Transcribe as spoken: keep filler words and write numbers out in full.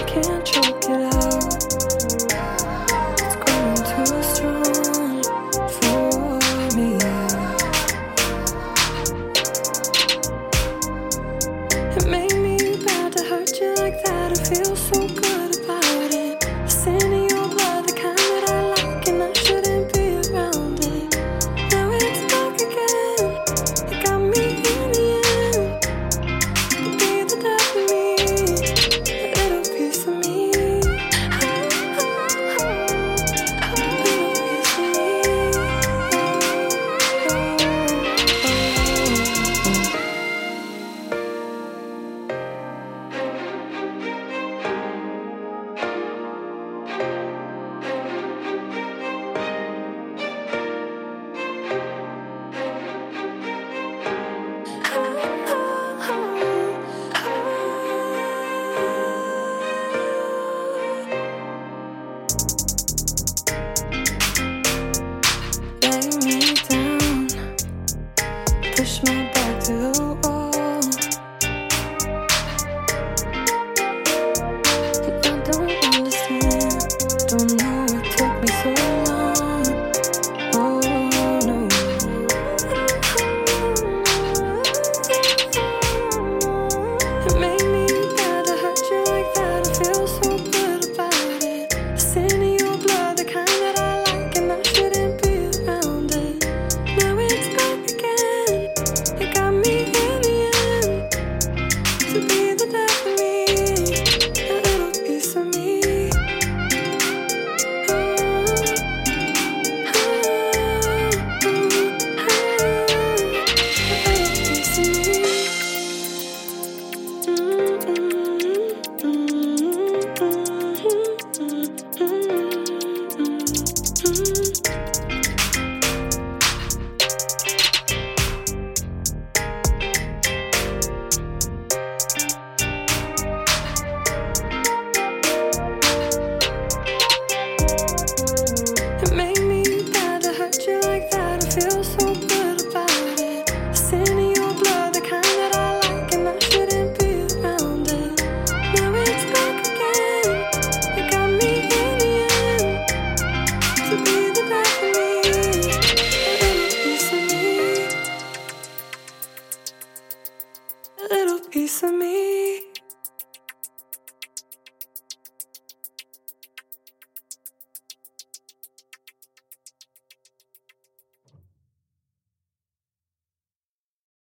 can't choke it out. It's growing too strong for me. It made me bad to hurt you like that. It feels so good about it. The sin in your blood, the kind that I like, and I shouldn't be around it. Now it's back again. It got me in the end. To be the death of me, a little piece of me. A little piece of me. Lay me down, push my back to the wall. And I don't understand, don't know what took me so long. Oh no. It made me bad to hurt you like that. It feels so good about it. The sin in your blood, the kind that I like, and I shouldn't be around it. Now it's back again. It got me in the end. To be the death of me, a little piece of me. Oh, oh, oh, a little piece of me. It made me bad to hurt you like that. It feels so good about it. The sin in your blood, the kind that I like, and I shouldn't be around it. Now it's back again. It got me in the end. To be